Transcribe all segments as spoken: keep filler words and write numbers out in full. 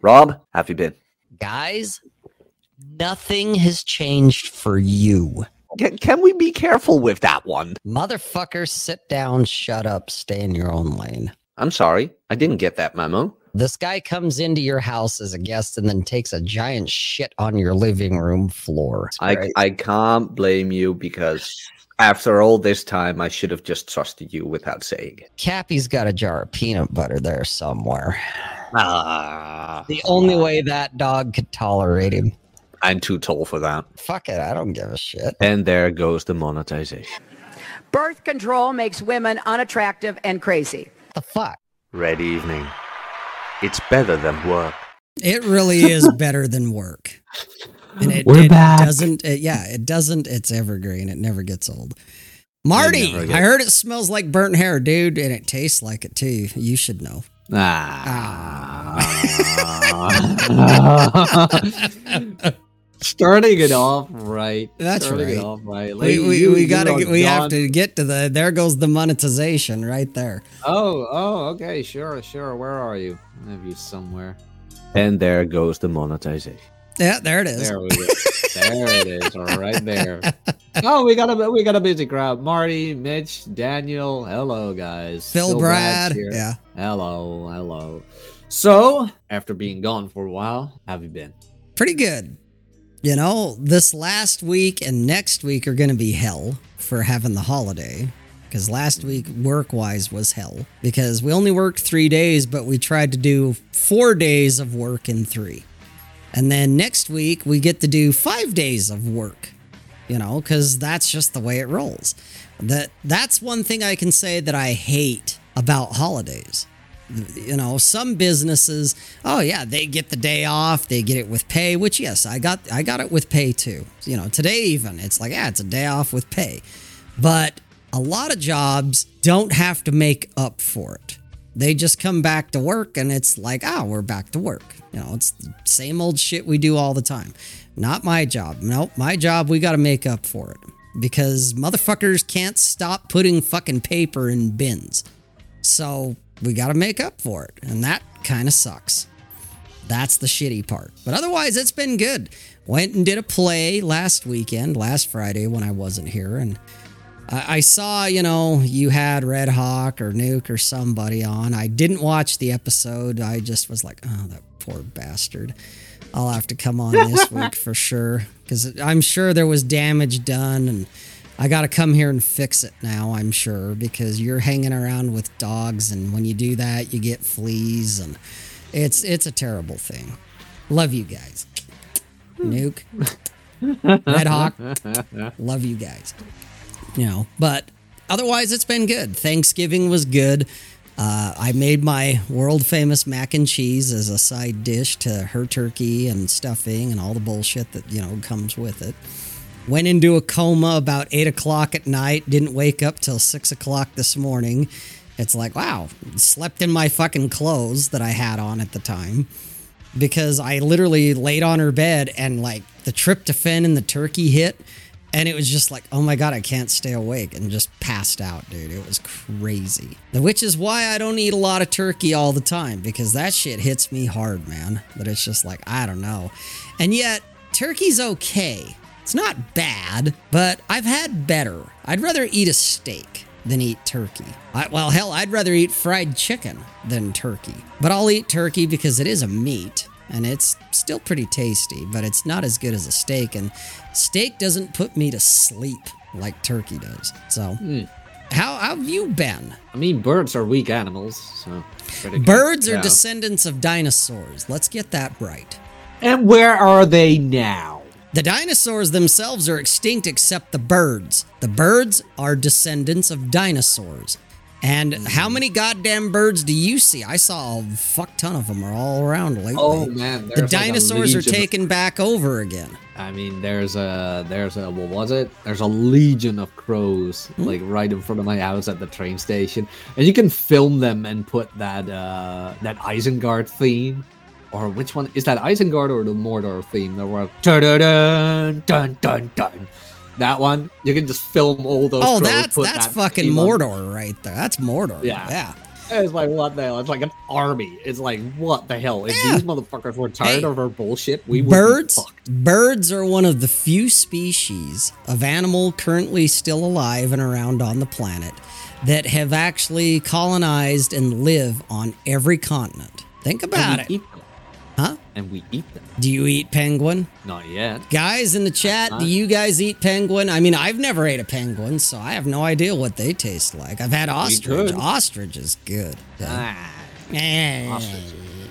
Rob, have you been? Guys, nothing has changed for you. Can, can we be careful with that one? Motherfucker, sit down, shut up, stay in your own lane. I'm sorry. I didn't get that memo. This guy comes into your house as a guest and then takes a giant shit on your living room floor. I, I can't blame you because after all this time, I should have just trusted you without saying it. Cappy's got a jar of peanut butter there somewhere. Ah, the only way that dog could tolerate him. I'm too tall for that. Fuck it, I don't give a shit. And there goes the monetization. Birth control makes women unattractive and crazy. The fuck? Red evening. It's better than work. It really is better than work. And it, We're it back. doesn't, it, yeah, it doesn't, it's evergreen. It never gets old. Marty, never I heard it smells like burnt hair, dude, and it tastes like it too. You should know. Ah. Ah. Starting it off right. That's Starting right. It off right. We, Like, we, you- we you gotta are get, we have gone- to get to the, there goes the monetization right there. Oh, oh, okay, sure, sure. Where are you? I have you somewhere. And there goes the monetization. Yeah, there it is. There we go. There it is, right there. Oh, we got a we got a busy crowd. Marty, Mitch, Daniel. Hello, guys. Phil Brad's Brad. here. Yeah. Hello, hello. So, after being gone for a while, how have you been? Pretty good. You know, this last week and next week are going to be hell for having the holiday. Because last week, work-wise, was hell. Because we only worked three days, but we tried to do four days of work in three. And then next week, we get to do five days of work. You know, because that's just the way it rolls. That That's one thing I can say that I hate about holidays. You know, some businesses, oh yeah, they get the day off, they get it with pay, which yes, I got I got it with pay too. You know, today even, it's like, yeah, it's a day off with pay. But a lot of jobs don't have to make up for it. They just come back to work and it's like, oh, we're back to work. You know, it's the same old shit we do all the time. Not my job. Nope, my job, we got to make up for it. Because motherfuckers can't stop putting fucking paper in bins. So we got to make up for it. And that kind of sucks. That's the shitty part. But otherwise, it's been good. Went and did a play last weekend, last Friday when I wasn't here. And I, I saw, you know, you had Red Hawk or Nuke or somebody on. I didn't watch the episode. I just was like, oh, that poor bastard. I'll have to come on this week for sure. Because I'm sure there was damage done and I got to come here and fix it now, I'm sure, because you're hanging around with dogs, and when you do that, you get fleas, and it's it's a terrible thing. Love you guys. Nuke. Red Hawk. Love you guys. You know, but otherwise, it's been good. Thanksgiving was good. Uh, I made my world-famous mac and cheese as a side dish to her turkey and stuffing and all the bullshit that, you know, comes with it. Went into a coma about eight o'clock at night. Didn't wake up till six o'clock this morning. It's like, wow, slept in my fucking clothes that I had on at the time. Because I literally laid on her bed and like the tryptophan and the turkey hit. And it was just like, oh my God, I can't stay awake, and just passed out, dude. It was crazy. Which is why I don't eat a lot of turkey all the time, because that shit hits me hard, man. But it's just like, I don't know. And yet, turkey's okay. It's not bad, but I've had better. I'd rather eat a steak than eat turkey. I, well, hell, I'd rather eat fried chicken than turkey. But I'll eat turkey because it is a meat, and it's still pretty tasty, but it's not as good as a steak, and steak doesn't put me to sleep like turkey does. So, Mm. how, how have you been? I mean, birds are weak animals, so pretty good. Birds are Yeah. descendants of dinosaurs. Let's get that right. And where are they now? The dinosaurs themselves are extinct except the birds. The birds are descendants of dinosaurs. And how many goddamn birds do you see? I saw a fuck ton of them are all around lately. Oh man, the there's like a dinosaurs are legion- taken back over again. I mean, there's a there's a what was it? There's a legion of crows like right in front of my house at the train station, and you can film them and put that uh, that Isengard theme, or which one is that, Isengard or the Mordor theme? That were dun dun dun dun dun. That one, you can just film all those. Oh, crows, that's put that's that fucking theme on. Mordor right there. That's Mordor. Yeah. Yeah. It's like, what the hell? It's like an army. It's like, what the hell? If Yeah. these motherfuckers were tired Hey, of our bullshit, we would Birds, be fucked. birds are one of the few species of animal currently still alive and around on the planet that have actually colonized and live on every continent. Think about And we it. eat them. Huh? And we eat them. Do you eat penguin? Not yet. Guys in the chat, do you guys eat penguin? I mean, I've never ate a penguin, so I have no idea what they taste like. I've had ostrich. could. Ostrich is good. Ah, Eh. ostrich.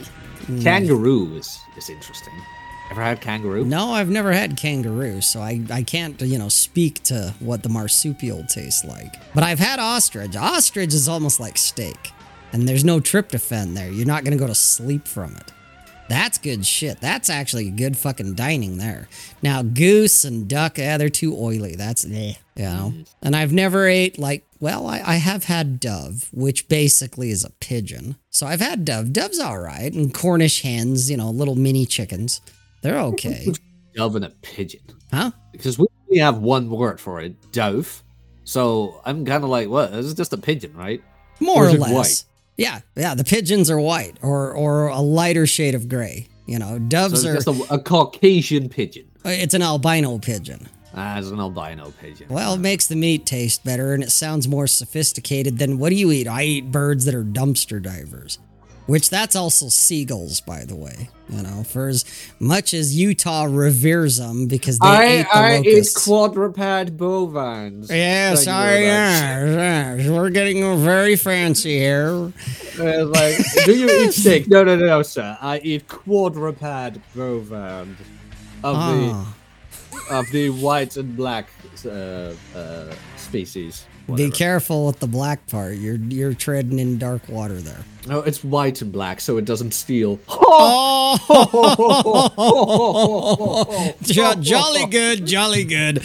Kangaroo is, is interesting. Ever had kangaroo? No, I've never had kangaroo, so I, I can't, you know, speak to what the marsupial tastes like. But I've had ostrich. Ostrich is almost like steak, and there's no tryptophan there. You're not going to go to sleep from it. That's good shit. That's actually good fucking dining there. Now, goose and duck, yeah, they're too oily. That's, eh, you know. And I've never ate, like, well, I, I have had dove, which basically is a pigeon. So I've had dove. Dove's all right. And Cornish hens, you know, little mini chickens. They're okay. Dove and a pigeon. Huh? Because we only have one word for it, dove. So I'm kind of like, what? This is just a pigeon, right? More Or or is it less. white? Yeah, yeah. The pigeons are white or or a lighter shade of gray. You know, So doves it's are. just a, a Caucasian pigeon. It's an albino pigeon. Ah, it's an albino pigeon. Well, it makes the meat taste better and it sounds more sophisticated than what do you eat? I eat birds that are dumpster divers, which that's also seagulls, by the way. You know, for as much as Utah reveres them because they I, ate the I eat locusts. quadruped bovines. Yes, Thank you I very much. yes, yes. We're getting very fancy here. It's like, do you eat steak? No, no, no, no, sir. I eat quadruped bovines of Ah. the of the white and black uh, uh, species. Be Whatever. careful with the black part. You're you're treading in dark water there. No, it's white and black, so it doesn't steal. Oh, jo- jolly good, jolly good.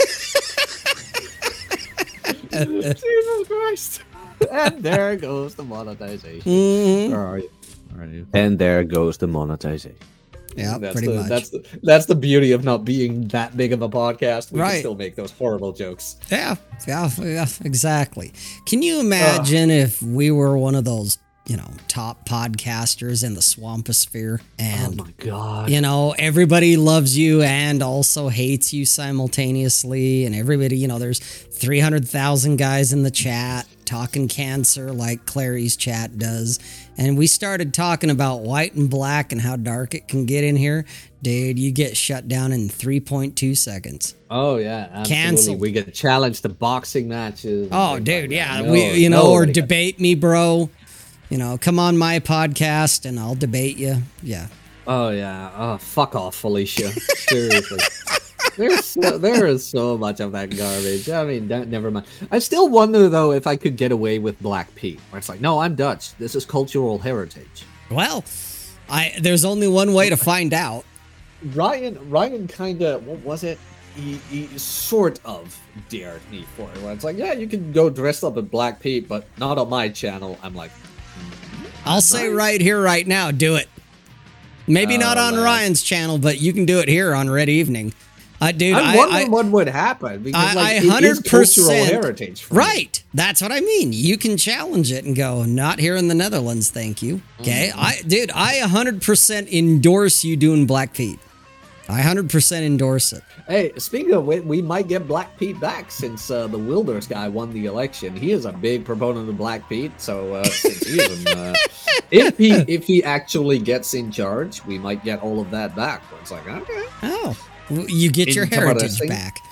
Jesus Christ! And there goes the monetization. Mhm. Where are you? Where are you? And there goes the monetization. Yeah, that's pretty the, much. That's the that's the beauty of not being that big of a podcast. We Right. can still make those horrible jokes. Yeah, yeah, yeah, exactly. Can you imagine if we were one of those, you know, top podcasters in the swamposphere and Oh my god! you know, everybody loves you and also hates you simultaneously. And everybody, you know, there's three hundred thousand guys in the chat talking cancer like Clary's chat does. And we started talking about white and black and how dark it can get in here. Dude, you get shut down in three point two seconds. Oh yeah, absolutely. Canceled. We get challenged to boxing matches. and Oh, things dude, like yeah. that. No, we, you know, or nobody got- debate me, bro. You know, come on my podcast and I'll debate you. Yeah. Oh yeah. Oh, fuck off, Felicia. Seriously. There's so, there is so much of that garbage. I mean, don't, never mind. I still wonder though if I could get away with Black Pete, where it's like, no, I'm Dutch. This is cultural heritage. Well, I there's only one way to find out. Ryan, Ryan, kind of, what was it? He, he sort of dared me for it. Where it's like, yeah, you can go dressed up as Black Pete, but not on my channel. I'm like, I'll say right here, right now, do it. Maybe not Oh, on man. Ryan's channel, but you can do it here on Red Evening. Uh, dude, I'm I, wondering I, what would happen because I, like, I it is hundred cultural percent heritage. For me. right. That's what I mean. You can challenge it and go, not here in the Netherlands, thank you. Okay, Mm. I, dude, I a hundred percent endorse you doing Black Pete. I hundred percent endorse it. Hey, speaking of which, we might get Black Pete back since uh, the Wilders guy won the election. He is a big proponent of Black Pete, so uh, since he is, uh, if he if he actually gets in charge, we might get all of that back. It's like, okay, Oh, well, you get your heritage Interesting. back.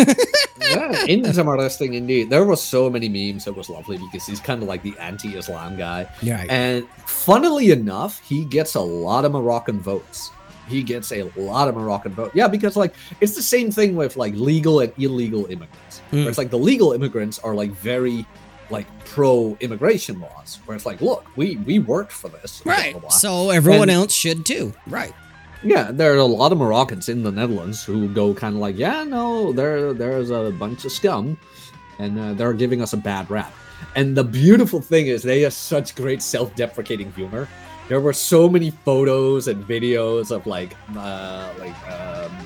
yeah, interesting indeed. There were so many memes. It was lovely because he's kind of like the anti-Islam guy. Right. And funnily enough, he gets a lot of Moroccan votes. He gets a lot of Moroccan votes. Yeah, because like it's the same thing with like legal and illegal immigrants. Mm. Where it's like the legal immigrants are like very like pro-immigration laws. Where it's like, look, we we worked for this. blah, Right. blah, blah. So everyone And- else should too. Right. Yeah, there are a lot of Moroccans in the Netherlands who go kind of like, yeah, no, there there's a bunch of scum, and uh, they're giving us a bad rap. And the beautiful thing is they have such great self-deprecating humor. There were so many photos and videos of like, uh, like um,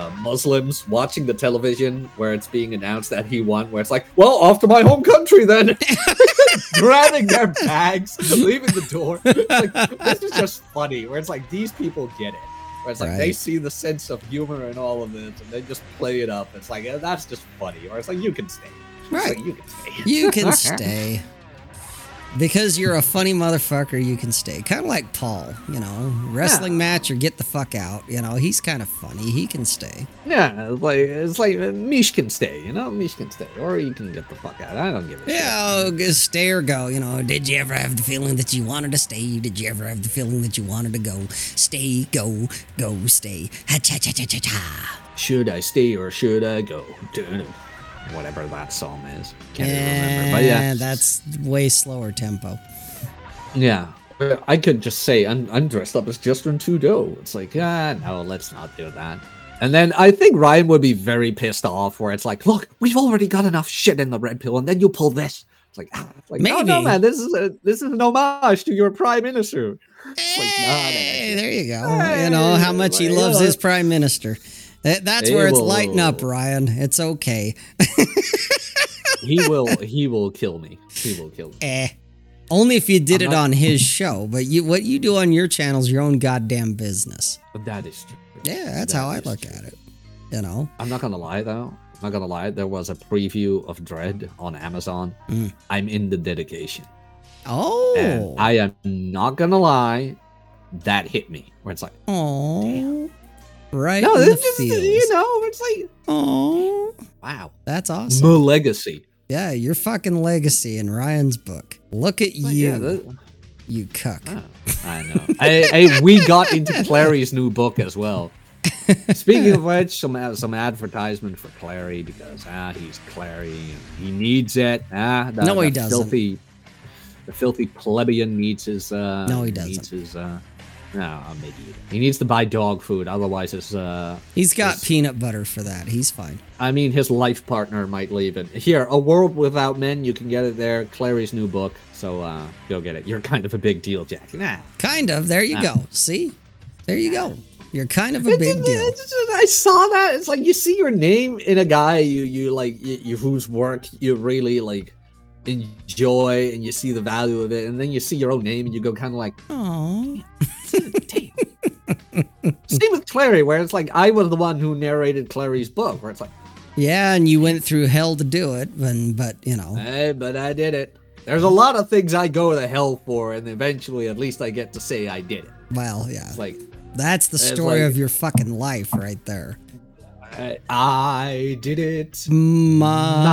uh, Muslims watching the television where it's being announced that he won, where it's like, well, off to my home country then. Grabbing their bags, leaving the door. It's like, this is just funny, where it's like, these people get it. Where it's like, Right. they see the sense of humor in all of this, and they just play it up. It's like, yeah, that's just funny. Or it's like, you can stay. It's Right. like, you can stay. You can stay. Because you're a funny motherfucker, you can stay. Kind of like Paul, you know, wrestling Yeah. match or get the fuck out. You know, he's kind of funny. He can stay. Yeah, it's like, it's like uh, Mish can stay, you know? Mish can stay. Or you can get the fuck out. I don't give a shit. Yeah, oh, just stay or go. You know, did you ever have the feeling that you wanted to stay? Did you ever have the feeling that you wanted to go? Stay, go, go, stay. Ha cha cha cha cha cha. Should I stay or should I go? Dun-dun. Whatever that song is. Can't even Yeah, remember. But yeah. that's way slower tempo. Yeah. I could just say I'm, I'm dressed up as Justin Trudeau. It's like, ah, no, let's not do that. And then I think Ryan would be very pissed off where it's like, look, we've already got enough shit in the red pill, and then you pull this. It's like, ah, it's like no, no, Maybe. man, this is a this is an homage to your prime minister. It's like, nah, nah, nah, Hey, nah. there you go. You know how much he Hey, loves yeah. his prime minister. That- That's Hey, where it's whoa, lighting whoa, up, whoa. Ryan. It's okay. He will he will kill me. He will kill me. Eh. Only if you did I'm it not- on his show. But you, what you do on your channel is your own goddamn business. But that is true. Yeah, that's That how I is look true. at it. You know? I'm not gonna lie though. I'm not gonna lie. There was a preview of Dread on Amazon. Mm. I'm in the dedication. Oh. And I am not gonna lie, that hit me. Where it's like, Oh. Right no, in the it's just, feels. you know, it's like, Oh. wow, That's awesome. my legacy. Yeah, your fucking legacy in Ryan's book. Look at Like, you, yeah, that- you cuck. oh, I know. I, I, we got into Clary's new book as well. Speaking of which, some ad- some advertisement for Clary because ah, he's Clary and he needs it. Ah, the, No, he the doesn't. Filthy, the filthy plebeian needs his. Uh, No, he Needs doesn't. his. Uh, no, maybe he needs to buy dog food. Otherwise, his. Uh, He's got Yes. peanut butter for that. He's fine. I mean, his life partner might leave it. Here, A World Without Men. You can get it there. Clary's new book. So uh, go get it. You're kind of a big deal, Jack. Nah. Kind of. There you Ah. go. See? There you go. You're kind of a It's big just- deal. it's just- I saw that. It's like you see your name in a guy you you like you, you whose work you really like enjoy, and you see the value of it, and then you see your own name and you go kind of like, Oh. damn. Same with Clary, where it's like I was the one who narrated Clary's book, where it's like, Yeah, and you went through hell to do it, and but you know. hey, but I did it. There's a lot of things I go to hell for, and eventually, at least I get to say I did it. Well, yeah. It's like That's the it's story like- of your fucking life right there. I, I did it. My,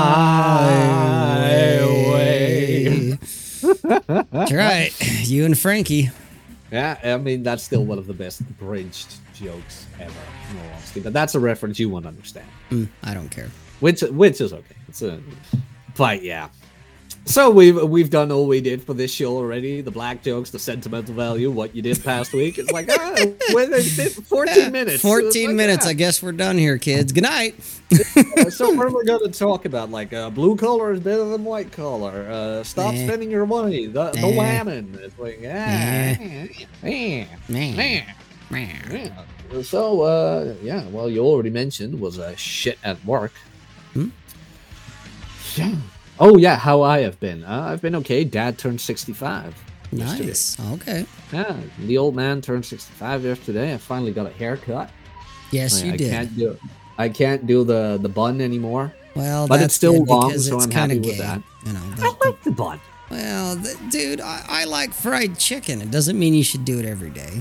My way. That's right. You and Frankie. Yeah, I mean that's still one of the best bridged jokes ever, in all honesty. But that's a reference you won't understand, Mm, I don't care. which which is okay. It's a, but yeah. So we've we've done all we did for this show already. The black jokes, the sentimental value, what you did past week. It's like ah, when it's been fourteen minutes. It's fourteen like, minutes. ah. I guess we're done here, kids. Good night. Uh, so what are we going to talk about? Like uh, blue collar is better than white collar. Uh, stop Eh. spending your money. The the Eh. whammon. It's like ah, eh, Man. eh. Man. Yeah. So, uh, yeah, well, you already mentioned was a uh, shit at work. Hmm? Yeah. Oh, yeah, how I have been. Uh, I've been okay. Dad turned sixty-five. yesterday. Nice. Okay. Yeah, the old man turned sixty-five yesterday. I finally got a haircut. Yes, I, you I did. Can't do, I can't do the, the bun anymore. Well, but it's that's still good long, because so it's I'm kind happy of with gay. that. You know. I the- like the bun. well, the, dude, I, I like fried chicken. It doesn't mean you should do it every day.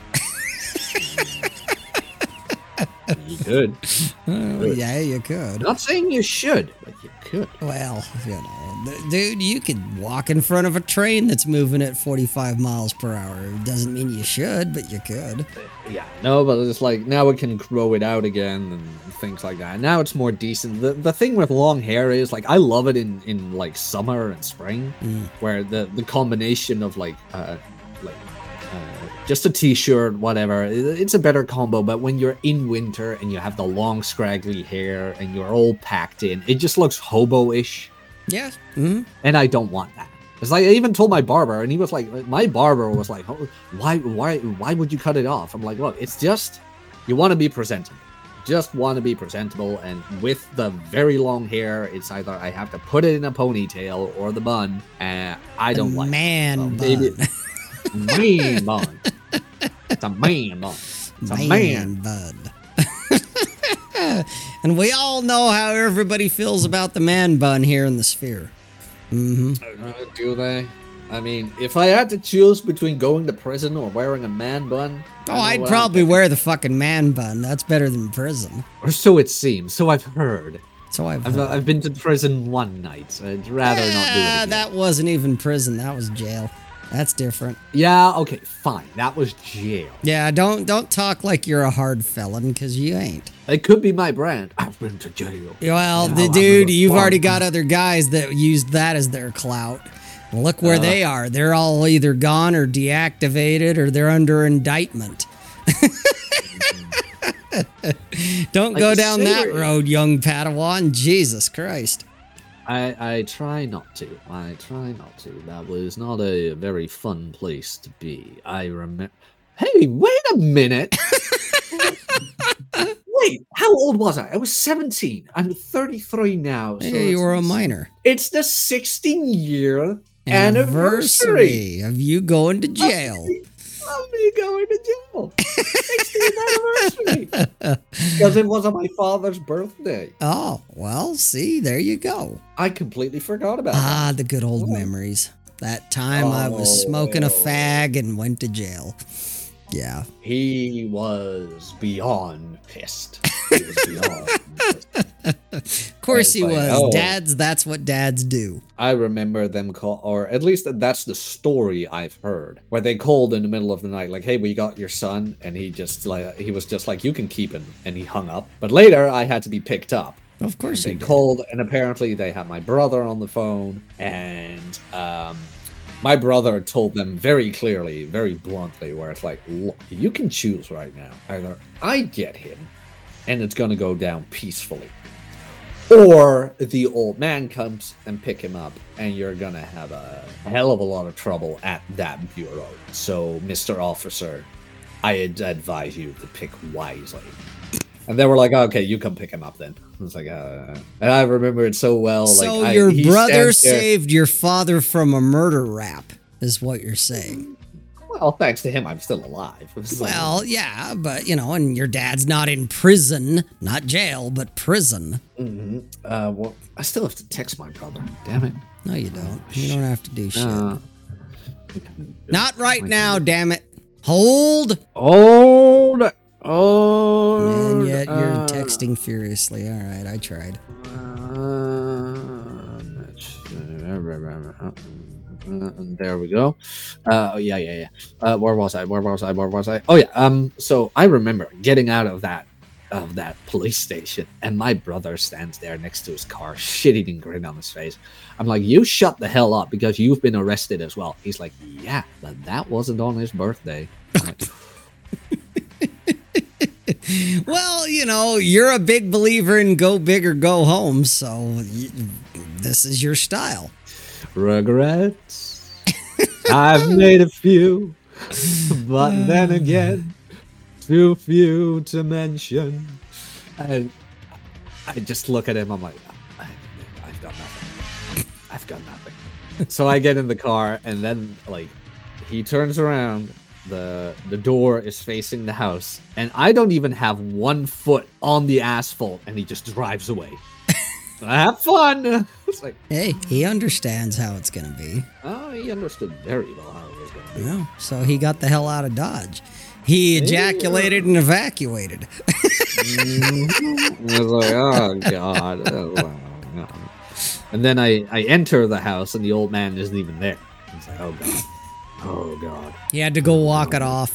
You could. Oh, yeah, you could. Not saying you should, but you could. Well, you know, th- dude, you could walk in front of a train that's moving at forty-five miles per hour. It doesn't mean you should, but you could. Yeah, no, but it's like now we can grow it out again and things like that. Now it's more decent. The the thing with long hair is like I love it in in like summer and spring, Mm. where the the combination of like uh like uh, just a t-shirt, whatever, it- it's a better combo. But when you're in winter and you have the long scraggly hair and you're all packed in, it just looks hobo-ish, Yeah. hmm and I don't want that. It's like I even told my barber, and he was like, my barber was like, "Oh, why, why, why would you cut it off?" I'm like, look, it's just you want to be presentable. just want to be presentable, and with the very long hair, it's either I have to put it in a ponytail or the bun, and I don't The like man it. So bun. maybe- man bun. It's a man bun. It's a man. bud. And we all know how everybody feels about the man bun here in the sphere. hmm Uh, do they? I mean, if I had to choose between going to prison or wearing a man bun, I Oh, know I'd what I'm probably thinking. wear the fucking man bun. That's better than prison. Or so it seems. So I've heard. So I've. I've, heard. I've been to prison one night. So I'd rather not do it Ah, again. that wasn't even prison. That was jail. That's different. Yeah. Okay. Fine. That was jail. Yeah, don't don't talk like you're a hard felon, because you ain't. It could be my brand. I've been to jail. Well, Yeah, the I'm dude, a you've bum. already got other guys that used that as their clout. Look where Uh. they are. They're all either gone or deactivated, or they're under indictment. Don't Like go you down say, that we're- road, young Padawan. Jesus Christ. I I try not to. I try not to. That was not a very fun place to be. I remember. Hey, wait a minute. Wait, how old was I? I was seventeen. I'm thirty-three now. So Hey, you it's- were a minor. It's the sixteen year anniversary of you going to jail. of me going to jail. sixteenth anniversary. Because it was on my father's birthday. Oh, well, see, there you go. I completely forgot about Ah, the good old Oh. memories. That time I was smoking a Oh. fag and went to jail. Yeah. that. He was beyond pissed. He was beyond pissed. Of course It's he like, was. oh. Dads, that's what dads do. I remember them call, or at least that's the story I've heard, where they called in the middle of the night, like, "Hey, we got your son," and he just like he was just like, "You can keep him," and he hung up. But later, I had to be picked up. Of course They he did. called, and apparently they had my brother on the phone, and um, my brother told them very clearly, very bluntly, where it's like, "Look, you can choose right now. Either I get him, and it's gonna go down peacefully, or the old man comes and pick him up, and you're gonna have a hell of a lot of trouble at that bureau. So, Mister Officer, I'd advise you to pick wisely." And they were like, "Okay, you come pick him up then." I was like, uh, and I remember it so well. So like, I- your he brother stands there- saved your father from a murder rap, is what you're saying. Well, thanks to him, I'm still alive. So- Well, yeah, but you know, and your dad's not in prison, not jail, but prison. Mhm. uh, well, I still have to text my brother. Damn it. No, you don't. You don't have to do shit. Uh, Not right now, damn it. Hold. Old. Old. And yet you're uh, texting furiously. All right, I tried. Uh, there we go. Uh, yeah, yeah, yeah. Uh, where was I? Where was I? Where was I? Oh yeah. Um. So I remember getting out of that of that police station, and my brother stands there next to his car, shit-eating grin on his face. I'm like, "You shut the hell up, because you've been arrested as well." He's like, "Yeah, but that wasn't on his birthday." I'm like, Well, you know, you're a big believer in go big or go home, so y- this is your style. Regrets. I've made a few, but then again, too few to mention. And I just look at him. I'm like, I, I've got nothing. I've got nothing. So I get in the car, and then like he turns around. The the door is facing the house, and I don't even have one foot on the asphalt, and he just drives away. Have fun. It's like, Hey, he understands how it's going to be. oh, he understood very well how it was going to be. Yeah, so he got the hell out of Dodge. He ejaculated and evacuated. I was like, oh god. Oh, God. And then I, I enter the house, and the old man isn't even there. It's like, oh god. Oh god. He had to go walk it off.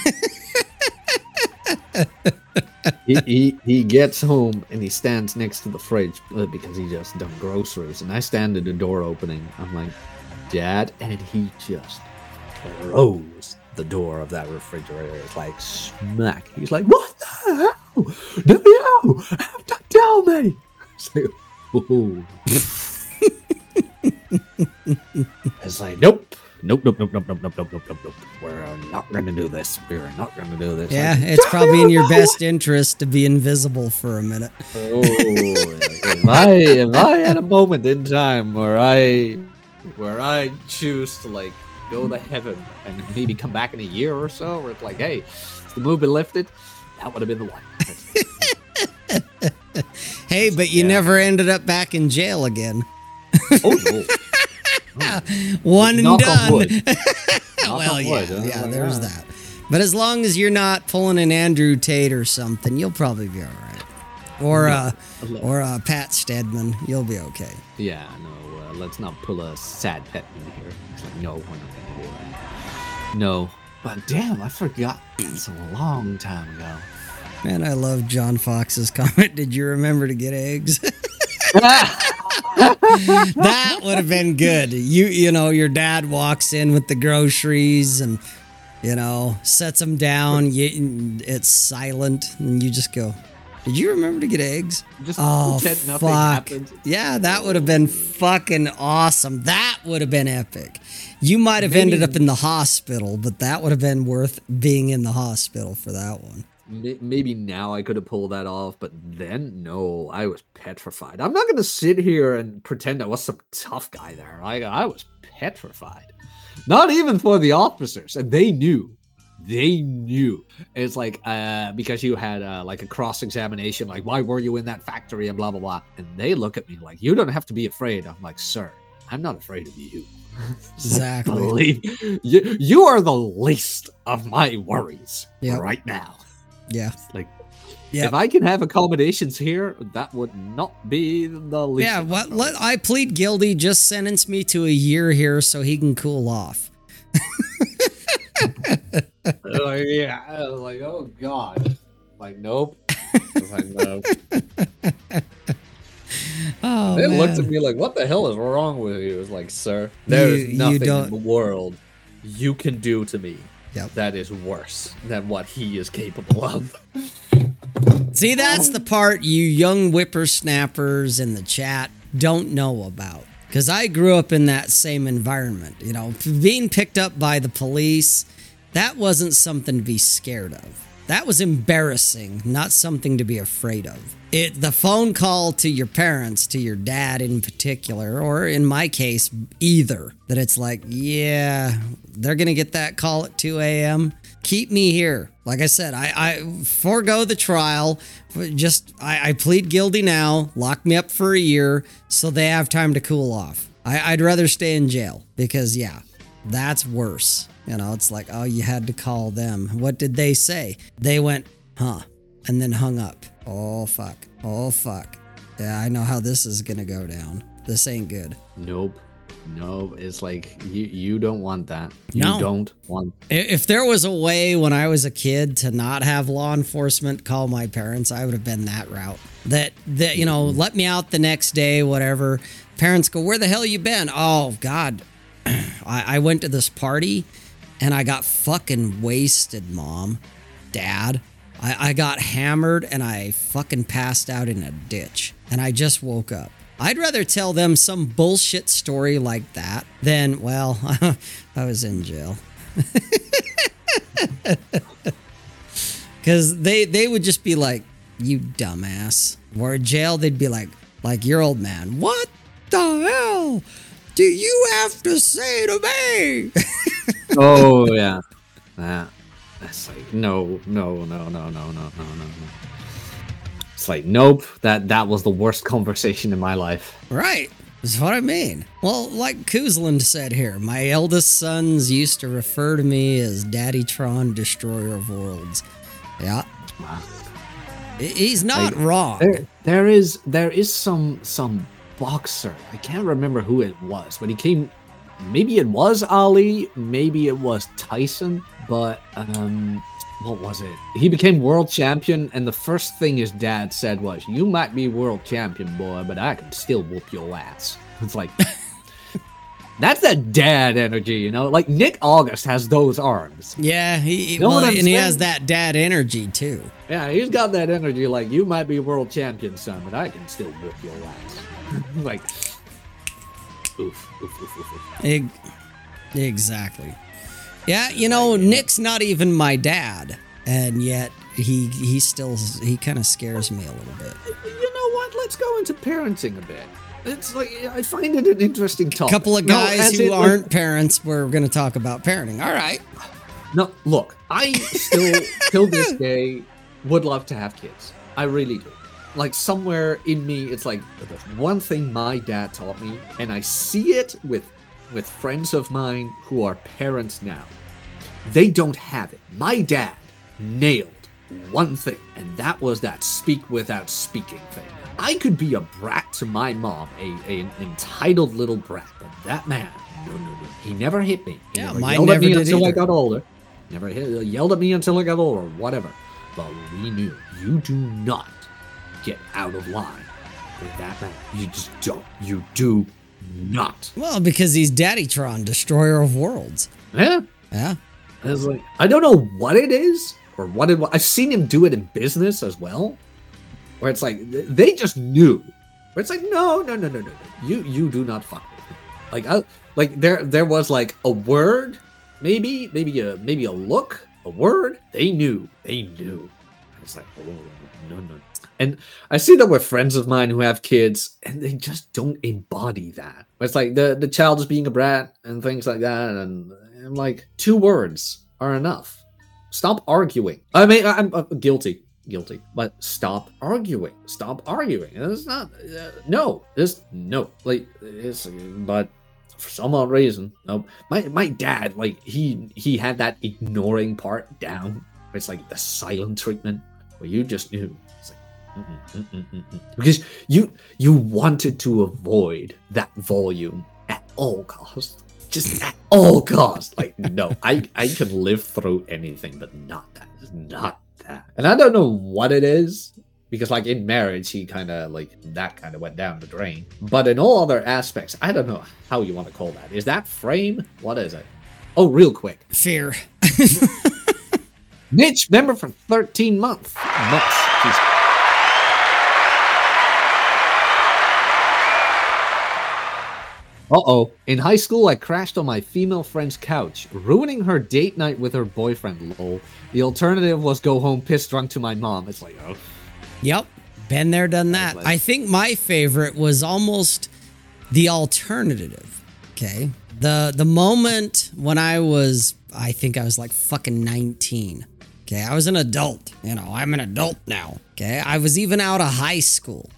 He, he he gets home, and he stands next to the fridge uh, because he just done groceries. And I stand at the door opening. I'm like, Dad, and he just throws the door of that refrigerator. It's like smack. He's like, what the hell? Do you have to tell me? It's like, "Whoa." It's like, nope. Nope, nope, nope, nope, nope, nope, nope, nope, nope, nope. We're not gonna do this. We're not gonna do this. Yeah, Like, it's probably in your best interest to be invisible for a minute. oh, if I if I had a moment in time where I where I choose to like go to heaven and maybe come back in a year or so, where it's like, hey, is the mood been lifted? That would have been the one. Hey, but you Yeah. never ended up back in jail again. Oh no. One and Knock on done. wood. Knock well, on yeah, wood, huh? yeah, Like, there's ah. that. But as long as you're not pulling an Andrew Tate or something, you'll probably be all right. Or uh, or uh, Pat Stedman, you'll be okay. Yeah, no, uh, let's not pull a sad pet in here. It's like, no, we're not gonna do that. No. But damn, I forgot. It's a long time ago. Man, I love John Fox's comment. Did you remember to get eggs? That would have been good. You you know, your dad walks in with the groceries and, you know, sets them down. You, it's silent, and you just go, did you remember to get eggs? Just Oh, pretend nothing fuck. happened. Yeah, that would have been fucking awesome. That would have been epic. You might have ended up in the hospital, but that would have been worth being in the hospital for that one. May- Maybe now I could have pulled that off, but then no, I was petrified. I'm not gonna sit here and pretend I was some tough guy there. I I was petrified. Not even for the officers, and they knew. They knew. It's like uh, because you had uh, like a cross examination, like why were you in that factory and blah blah blah, and they look at me like you don't have to be afraid. I'm like, sir, I'm not afraid of you. Exactly. Believe you, you are the least of my worries Yep. right now. Yeah. Like, Yeah. if I can have accommodations here, that would not be the least. Yeah, of what my let I plead guilty, just sentence me to a year here so he can cool off. worries. Like, yeah, I was like, oh god, like nope. I was like, no. Oh, They man. looked at me like, what the hell is wrong with you? It was like, sir, there You- is you nothing don't- in the world you can do to me Yep. that is worse than what he is capable of. See, that's the part you young whippersnappers in the chat don't know about. Because I grew up in that same environment. You know, being picked up by the police, that wasn't something to be scared of. That was embarrassing, not something to be afraid of. It, the phone call to your parents, to your dad in particular, or in my case, either, that it's like, yeah, they're going to get that call at two a.m. Keep me here. Like I said, I, I forego the trial. Just, I, I plead guilty now. Lock me up for a year so they have time to cool off. I, I'd rather stay in jail because, yeah, that's worse. You know, it's like, oh, you had to call them. What did they say? They went, huh, and then hung up. Oh, fuck. Oh, fuck. Yeah, I know how this is going to go down. This ain't good. Nope. No, it's like you you don't want that. No. You don't want. I- If there was a way when I was a kid to not have law enforcement call my parents, I would have been that route. That, that you know, let me out the next day, whatever. Parents go, where the hell you been? Oh, God. I, I went to this party and I got fucking wasted, Mom. Dad. I, I got hammered and I fucking passed out in a ditch. And I just woke up. I'd rather tell them some bullshit story like that than, well, I was in jail. Because they, they would just be like, you dumbass. Or in jail, they'd be like, like your old man, what the hell do you have to say to me? Oh yeah, that. That's like no, no, no, no, no, no, no, no, no. It's like nope. That that was the worst conversation in my life. Right. That's what I mean. Well, like Kuzland said here, my eldest sons used to refer to me as Daddy Tron, Destroyer of Worlds. Yeah. Wow. He- He's not Like, wrong. There, there is there is some some boxer. I can't remember who it was, but he came. Maybe it was Ali, maybe it was Tyson, but um, what was it? He became world champion, and the first thing his dad said was, "You might be world champion, boy, but I can still whoop your ass." It's like that's that dad energy, you know. Like Nick August has those arms. Yeah, he, he- Know well, what I'm and he has saying? that dad energy too. Yeah, he's got that energy. Like you might be world champion, son, but I can still whoop your ass. Like. Oof, oof, oof, oof, oof. It- Exactly. Yeah, you know, Nick's not even my dad, and yet he he still he kind of scares me a little bit. You know what? Let's go into parenting a bit. It's like I find it an interesting topic. A couple of No, guys as who in, like- aren't parents, we're going to talk about parenting. All right. No, look, I still, till this day, would love to have kids. I really do. Like, somewhere in me, it's like, the one thing my dad taught me, and I see it with, with friends of mine who are parents now. They don't have it. My dad nailed one thing, and that was that speak without speaking thing. I could be a brat to my mom, a, a an entitled little brat, but that man, no, no, no, he never hit me. He Yeah, never mine yelled never at me did until I either. got older. Never hit, yelled at me until I got older, whatever. But we knew, you do not get out of line with that man. You just don't. You do not. Well, because he's Daddytron, destroyer of worlds. Yeah. Yeah. I was like, I don't know what it is or what it was. I've seen him do it in business as well, where it's like th- they just knew. Where it's like, no, no, no, no, no, no. You you do not fuck with me. Like, I, like there there was like a word, maybe maybe a maybe a look, a word. They knew. They knew. It's like, oh, no, no. And I see that with friends of mine who have kids, and they just don't embody that. It's like the the child is being a brat and things like that, and I'm like, two words are enough. Stop arguing. I mean, I'm, I'm guilty, guilty, but stop arguing. Stop arguing. It's not. Uh, no, this no. Like it's. But for some odd reason, no. My my dad, like he he had that ignoring part down. It's like the silent treatment where you just knew. It's like, mm-mm, mm-mm, mm-mm. Because you you wanted to avoid that volume at all costs. Just at all costs. Like, no, I, I can live through anything, but not that. Not that. And I don't know what it is, because like in marriage, he kind of like, that kind of went down the drain. But in all other aspects, I don't know how you want to call that. Is that frame? What is it? Oh, real quick. Fear. Mitch, member for thirteen months. Months. Jeez. Uh-oh. In high school, I crashed on my female friend's couch, ruining her date night with her boyfriend, lol. The alternative was go home pissed drunk to my mom. It's like, oh. Yep. Been there, done that. I think my favorite was almost the alternative. Okay. The the moment when I was, I think I was like fucking nineteen. Okay. I was an adult. You know, I'm an adult now. Okay. I was even out of high school.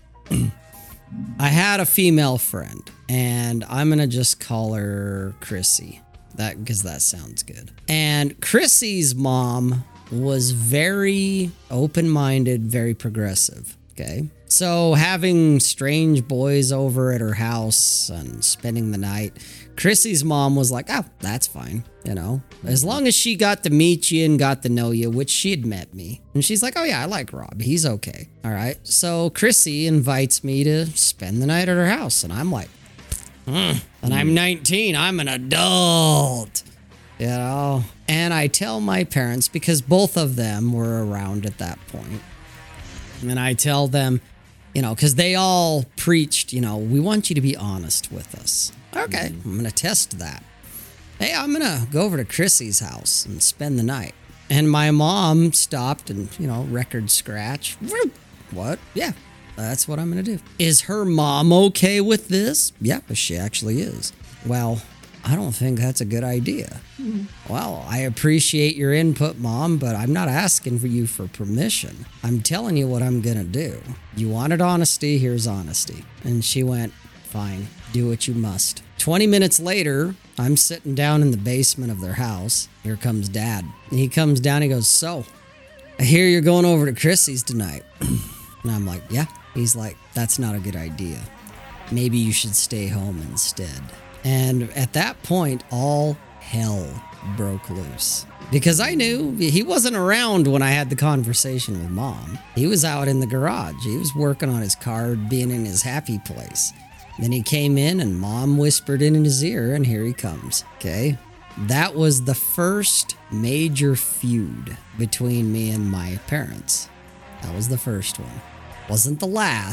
I had a female friend, and I'm gonna just call her Chrissy. That because that sounds good. And Chrissy's mom was very open-minded, very progressive. Okay. So having strange boys over at her house and spending the night, Chrissy's mom was like, oh, that's fine. You know, as long as she got to meet you and got to know you, which she had met me. And she's like, oh yeah, I like Rob. He's okay. All right. So Chrissy invites me to spend the night at her house. And I'm like, mm. and I'm nineteen. I'm an adult. You know, and I tell my parents, because both of them were around at that point, and I tell them, you know, because they all preached, you know, we want you to be honest with us. Okay, mm. I'm going to test that. Hey, I'm going to go over to Chrissy's house and spend the night. And my mom stopped and, you know, record scratch. What? Yeah, that's what I'm going to do. Is her mom okay with this? Yeah, she actually is. Well, I don't think that's a good idea. Mm. Well, I appreciate your input, Mom, but I'm not asking for you for permission. I'm telling you what I'm going to do. You wanted honesty, here's honesty. And she went, fine, do what you must. twenty minutes later, I'm sitting down in the basement of their house. Here comes Dad. And he comes down, he goes, so, I hear you're going over to Chrissy's tonight. And I'm like, yeah. He's like, that's not a good idea. Maybe you should stay home instead. And at that point, all hell broke loose. Because I knew he wasn't around when I had the conversation with Mom. He was out in the garage. He was working on his car, being in his happy place. Then he came in and Mom whispered in his ear, and here he comes. Okay? That was the first major feud between me and my parents. That was the first one. Wasn't the last,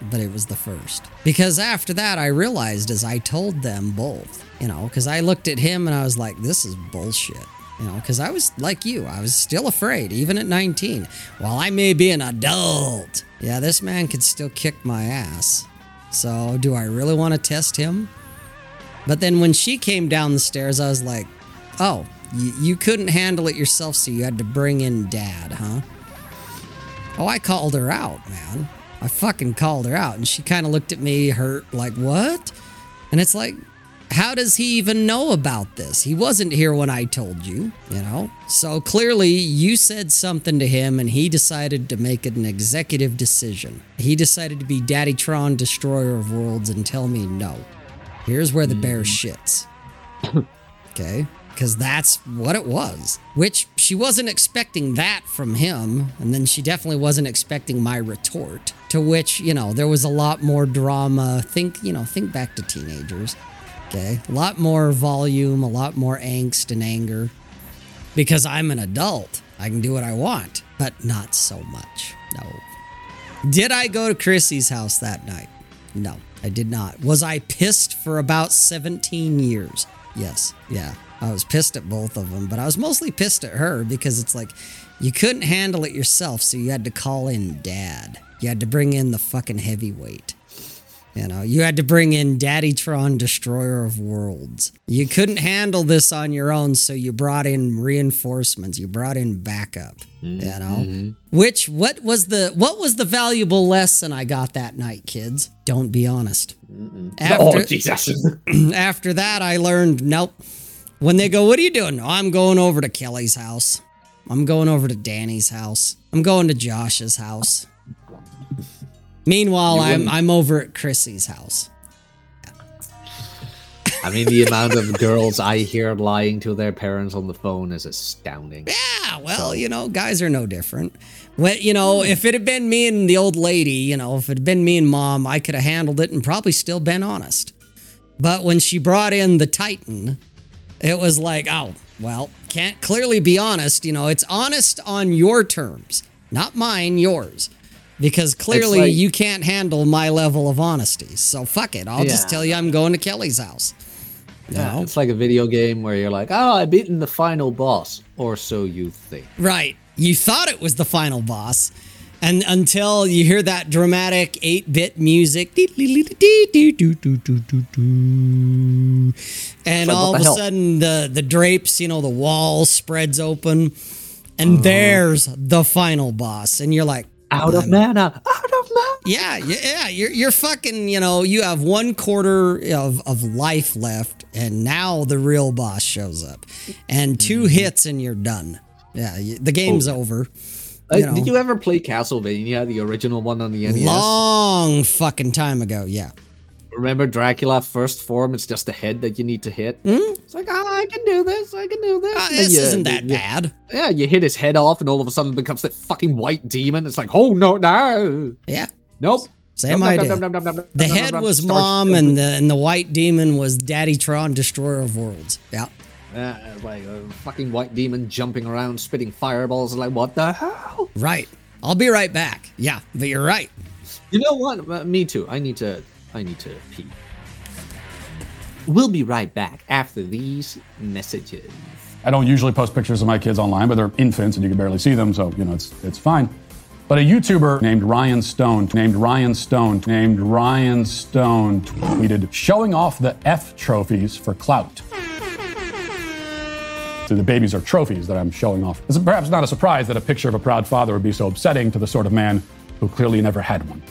but it was the first. Because after that, I realized as I told them both, you know, because I looked at him and I was like, this is bullshit. You know, because I was like you, I was still afraid, even at nineteen. While I may be an adult, yeah, this man could still kick my ass. So do I really want to test him? But then when she came down the stairs, I was like, oh, you, you couldn't handle it yourself, so you had to bring in dad, huh? Oh, I called her out, man. I fucking called her out. And she kind of looked at me hurt, like, what? And it's like, how does he even know about this? He wasn't here when I told you, you know? So clearly you said something to him and he decided to make an executive decision. He decided to be Daddy Tron, destroyer of worlds, and tell me no. Here's where the bear shits. Okay? Because that's what it was. Which she wasn't expecting that from him. And then she definitely wasn't expecting my retort. To which, you know, there was a lot more drama. Think, you know, think back to teenagers. Okay, a lot more volume, a lot more angst and anger. Because I'm an adult. I can do what I want, but not so much. No. Did I go to Chrissy's house that night? No, I did not. Was I pissed for about seventeen years? Yes, yeah. I was pissed at both of them, but I was mostly pissed at her because it's like, you couldn't handle it yourself, so you had to call in dad. You had to bring in the fucking heavyweight. You know, you had to bring in Daddy Tron, destroyer of worlds. You couldn't handle this on your own, so you brought in reinforcements. You brought in backup. Mm-hmm. You know, which what was the what was the valuable lesson I got that night, kids? Don't be honest. After, oh Jesus! After that, I learned nope. When they go, what are you doing? Oh, I'm going over to Kelly's house. I'm going over to Danny's house. I'm going to Josh's house. Meanwhile, I'm I'm over at Chrissy's house. I mean, the amount of girls I hear lying to their parents on the phone is astounding. Yeah, well, you know, guys are no different. Well, you know, if it had been me and the old lady, you know, if it had been me and mom, I could have handled it and probably still been honest. But when she brought in the Titan, it was like, oh, well, can't clearly be honest. You know, it's honest on your terms, not mine, yours. Because clearly like, you can't handle my level of honesty. So fuck it. I'll yeah. just tell you I'm going to Kelly's house. You yeah, know? It's like a video game where you're like, oh, I've beaten the final boss. Or so you think. Right. You thought it was the final boss. And until you hear that dramatic eight-bit music. And like, all of a hell? sudden the, the drapes, you know, the wall spreads open. And uh, there's the final boss. And you're like, Out of mana, out of mana. Yeah, yeah, you're you're fucking. You know, you have one quarter of of life left, and now the real boss shows up, and two hits and you're done. Yeah, the game's oh. over. You uh, did you ever play Castlevania, the original one on the N E S? Long fucking time ago. Yeah. Remember Dracula first form? It's just the head that you need to hit. Mm-hmm. It's like, oh, I can do this. I can do this. Uh, this you, isn't that you, bad. Yeah, you hit his head off, and all of a sudden it becomes that fucking white demon. It's like, oh no, no. Yeah. Nope. Same nope, idea. Nope, nope, nope, nope, nope, the nope, head nope, was nope, mom, nope. and the and the white demon was Daddy Tron, destroyer of worlds. Yeah. Uh, like a fucking white demon jumping around, spitting fireballs. Like, what the hell? Right. I'll be right back. Yeah, but you're right. You know what? Uh, me too. I need to. I need to pee. We'll be right back after these messages. I don't usually post pictures of my kids online, but they're infants and you can barely see them, so you know it's it's fine. But a YouTuber named Ryan Stone, named Ryan Stone, named Ryan Stone tweeted, showing off the F trophies for clout. So the babies are trophies that I'm showing off. It's perhaps not a surprise that a picture of a proud father would be so upsetting to the sort of man who clearly never had one.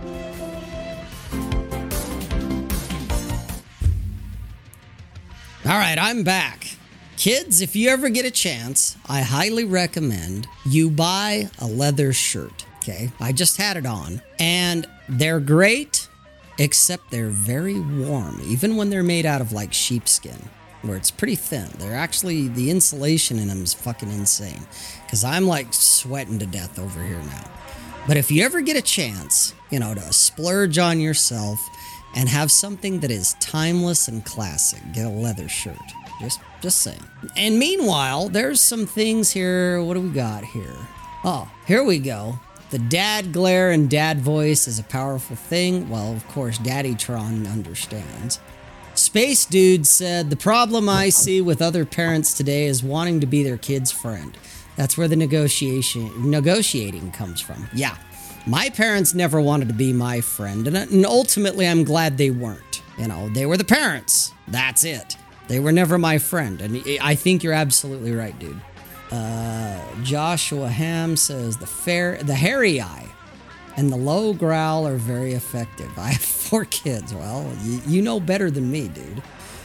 All right, I'm back. Kids, if you ever get a chance, I highly recommend you buy a leather shirt, okay? I just had it on, and they're great, except they're very warm, even when they're made out of, like, sheepskin, where it's pretty thin. They're actually, the insulation in them is fucking insane, because I'm, like, sweating to death over here now. But if you ever get a chance, you know, to splurge on yourself and have something that is timeless and classic, get a leather shirt. Just just saying. And meanwhile, there's some things here. What do we got here? Oh, here we go. The dad glare and dad voice is a powerful thing. Well, of course, Daddytron understands. Space Dude said, the problem I see with other parents today is wanting to be their kid's friend. That's where the negotiation negotiating comes from. Yeah, my parents never wanted to be my friend, and, and ultimately I'm glad they weren't. You know, they were the parents. That's it. They were never my friend, and I think you're absolutely right, dude. Uh, Joshua Ham says, the fair, the hairy eye and the low growl are very effective. I have four kids. Well, you, you know better than me, dude.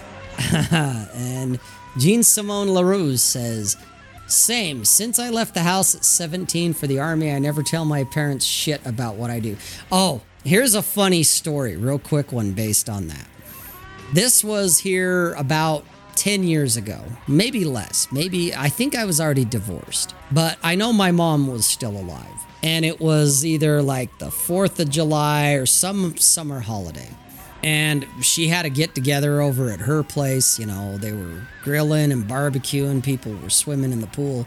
And Jean Simone LaRue says, same. Since I left the house at seventeen for the army, I never tell my parents shit about what I do. Oh, here's a funny story, real quick one based on that. This was here about ten years ago, maybe less. Maybe, I think I was already divorced, but I know my mom was still alive. And it was either like the fourth of July or some summer holiday. And she had a get together over at her place. You know, they were grilling and barbecuing. People were swimming in the pool.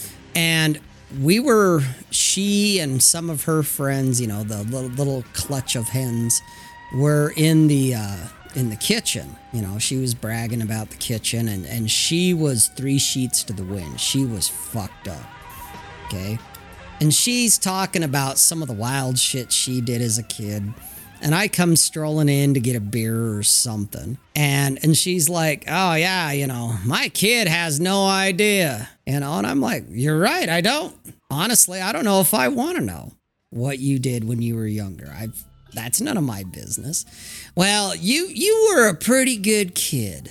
And we were, she and some of her friends, you know, the little, little clutch of hens, were in the, uh, in the kitchen. You know, she was bragging about the kitchen, and, and she was three sheets to the wind. She was fucked up. Okay. And she's talking about some of the wild shit she did as a kid. And I come strolling in to get a beer or something. And and she's like, oh yeah, you know, my kid has no idea. You know, and I'm like, you're right, I don't. Honestly, I don't know if I want to know what you did when you were younger. I've that's none of my business. Well, you you were a pretty good kid.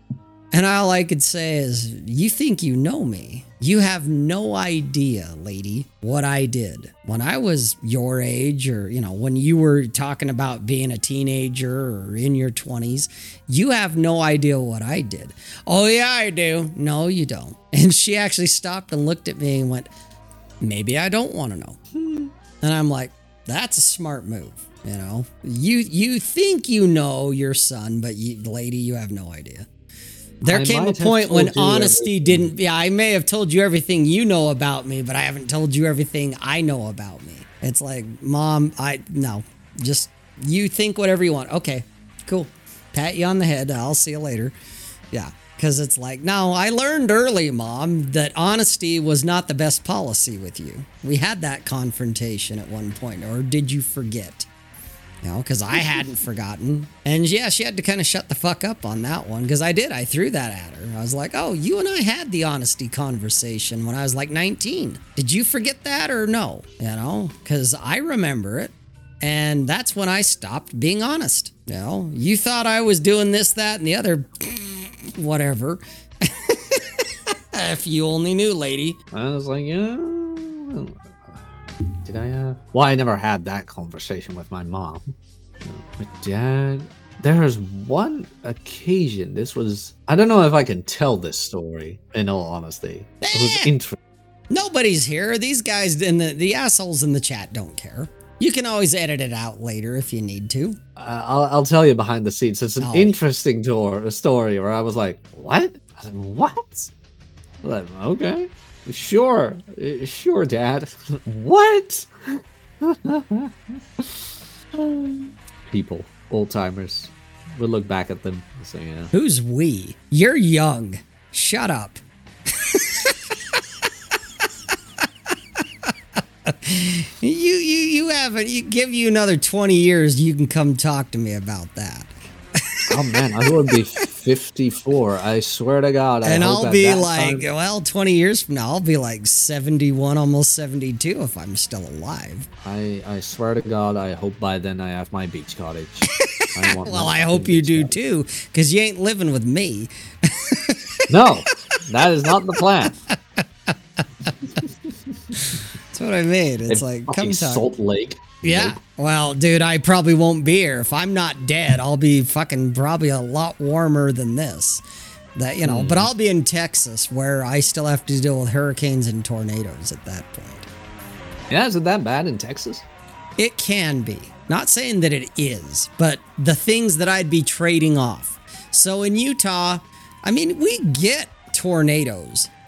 And all I could say is, you think you know me. You have no idea, lady, what I did when I was your age, or, you know, when you were talking about being a teenager or in your twenties. You have no idea what I did. Oh, yeah, I do. No, you don't. And she actually stopped and looked at me and went, maybe I don't want to know. And I'm like, that's a smart move. You know, you you think you know your son, but you, lady, you have no idea. There I came a point when honesty everything. didn't. Yeah, I may have told you everything you know about me, but I haven't told you everything I know about me. It's like, Mom, I no, just you think whatever you want. Okay, cool. Pat you on the head. I'll see you later. Yeah, because it's like, no, I learned early, Mom, that honesty was not the best policy with you. We had that confrontation at one point, or did you forget? You know, because I hadn't forgotten. And yeah, she had to kind of shut the fuck up on that one, because I did. I threw that at her. I was like, oh, you and I had the honesty conversation when I was like nineteen. Did you forget that or no? You know, because I remember it. And that's when I stopped being honest. You know, you thought I was doing this, that, and the other, whatever. If you only knew, lady. I was like, yeah. Did I have? Well, I never had that conversation with my mom. But dad, there's one occasion. This was, I don't know if I can tell this story in all honesty. It was interesting. Nobody's here. These guys in the, the assholes in the chat don't care. You can always edit it out later if you need to. Uh, I'll, I'll tell you behind the scenes. It's an oh. interesting tour, story where I was like, what? I said, what? I was like, okay. Sure, sure, Dad. What? People, old timers, we'll look back at them and say, yeah. Who's we? You're young. Shut up. you you you haven't. You give you another twenty years, you can come talk to me about that. Oh man, I would be fifty-four. I swear to God. I and hope I'll be that like, time... well, twenty years from now, I'll be like seventy-one, almost seventy-two if I'm still alive. I, I swear to God, I hope by then I have my beach cottage. I want well, I hope you do cottage. too, because you ain't living with me. No, that is not the plan. That's what I mean. It's, it's like, come talk. Salt Lake. Yeah. Nope. Well, dude, I probably won't be here. If I'm not dead, I'll be fucking probably a lot warmer than this. That, you know, mm. but I'll be in Texas where I still have to deal with hurricanes and tornadoes at that point. Yeah, is it that bad in Texas? It can be. Not saying that it is, but the things that I'd be trading off. So in Utah, I mean, we get tornadoes.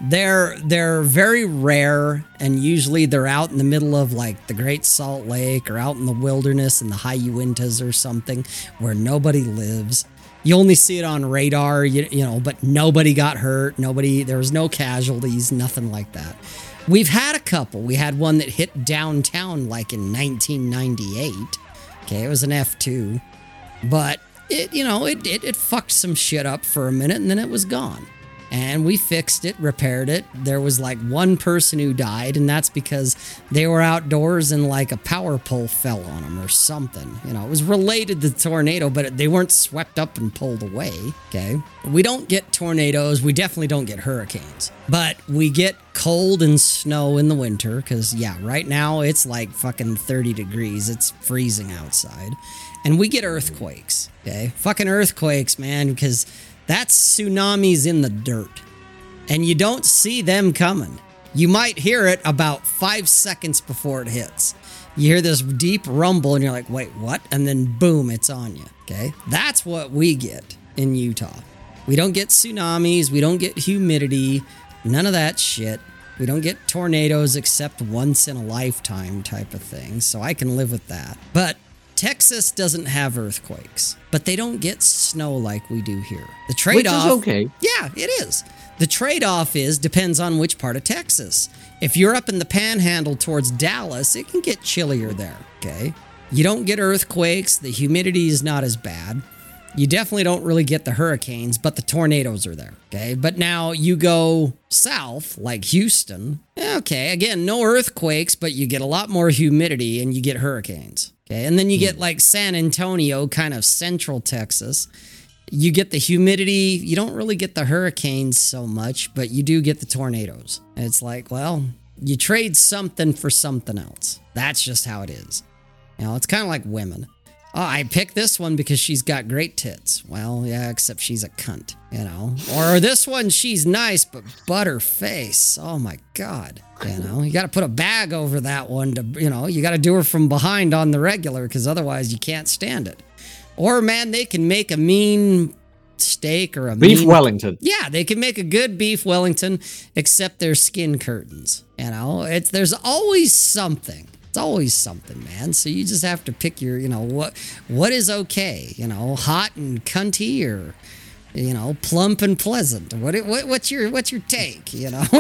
They're they're very rare, and usually they're out in the middle of like the Great Salt Lake or out in the wilderness in the high Uintas or something where nobody lives. You only see it on radar, you, you know, but nobody got hurt. Nobody, there was no casualties, nothing like that. We've had a couple. We had one that hit downtown like in nineteen ninety-eight. Okay, it was an F two, but it, you know, it, it it fucked some shit up for a minute and then it was gone. And we fixed it, repaired it. There was like one person who died, and that's because they were outdoors and like a power pole fell on them or something. You know, it was related to the tornado, but they weren't swept up and pulled away. Okay. We don't get tornadoes. We definitely don't get hurricanes, but we get cold and snow in the winter because, yeah, right now it's like fucking thirty degrees. It's freezing outside. And we get earthquakes. Okay. Fucking earthquakes, man, because that's tsunamis in the dirt. And you don't see them coming. You might hear it about five seconds before it hits. You hear this deep rumble and you're like, wait, what? And then boom, it's on you. Okay. That's what we get in Utah. We don't get tsunamis. We don't get humidity. None of that shit. We don't get tornadoes except once in a lifetime type of thing. So I can live with that. But Texas doesn't have earthquakes, but they don't get snow like we do here. The trade-off, which is okay. Yeah, it is. The trade-off is depends on which part of Texas. If you're up in the Panhandle towards Dallas, it can get chillier there. Okay, you don't get earthquakes. The humidity is not as bad. You definitely don't really get the hurricanes, but the tornadoes are there. Okay, but now you go south, like Houston. Okay, again, no earthquakes, but you get a lot more humidity and you get hurricanes. Okay, and then you get like San Antonio, kind of central Texas. You get the humidity. You don't really get the hurricanes so much, but you do get the tornadoes. And it's like, well, you trade something for something else. That's just how it is. You know, it's kind of like women. Oh, I picked this one because she's got great tits. Well, yeah, except she's a cunt, you know. Or this one, she's nice, but butter face. Oh my God. You know, you got to put a bag over that one to, you know, you got to do her from behind on the regular because otherwise you can't stand it. Or man, they can make a mean steak or a beef mean, Wellington. Yeah, they can make a good beef Wellington, except they're skin curtains. You know, it's there's always something. It's always something, man. So you just have to pick your, you know, what what is okay, you know, hot and cunty or, you know, plump and pleasant. What what what's your what's your take, you know?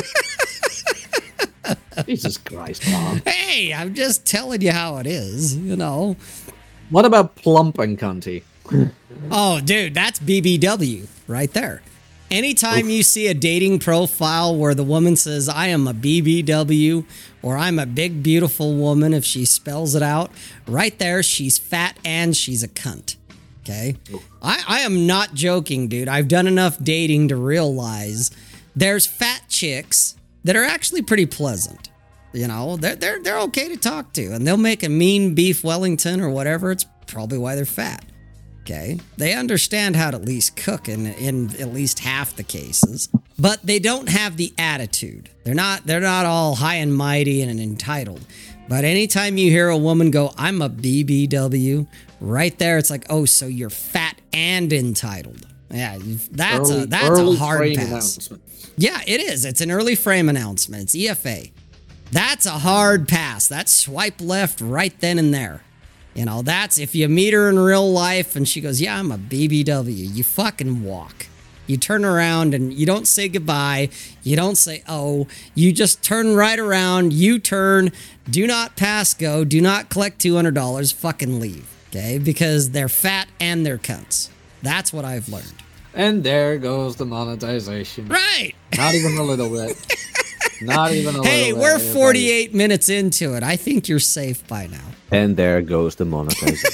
Jesus Christ, Bob. Hey, I'm just telling you how it is, you know. What about plump and cunty? Oh, dude, that's B B W right there. Anytime Oof. You see a dating profile where the woman says, I am a B B W, or I'm a big, beautiful woman, if she spells it out, right there, she's fat and she's a cunt. Okay? I, I am not joking, dude. I've done enough dating to realize there's fat chicks that are actually pretty pleasant. You know, they're, they're, they're okay to talk to, and they'll make a mean beef Wellington or whatever. It's probably why they're fat. Okay, they understand how to at least cook in in at least half the cases, but they don't have the attitude. They're not they're not all high and mighty and entitled. But anytime you hear a woman go, "I'm a B B W," right there, it's like, oh, so you're fat and entitled. Yeah, that's early, a that's a hard pass. Yeah, it is. It's an early frame announcement. It's E F A. That's a hard pass. That's swipe left right then and there. You know, that's if you meet her in real life and she goes, yeah, I'm a B B W. You fucking walk. You turn around and you don't say goodbye. You don't say, oh, you just turn right around. You turn, do not pass go, do not collect two hundred dollars, fucking leave. Okay? Because they're fat and they're cunts. That's what I've learned. And there goes the monetization. Right. Not even a little bit. Not even a hey, little we're bit. forty-eight minutes into it. I think you're safe by now. And there goes the monetization.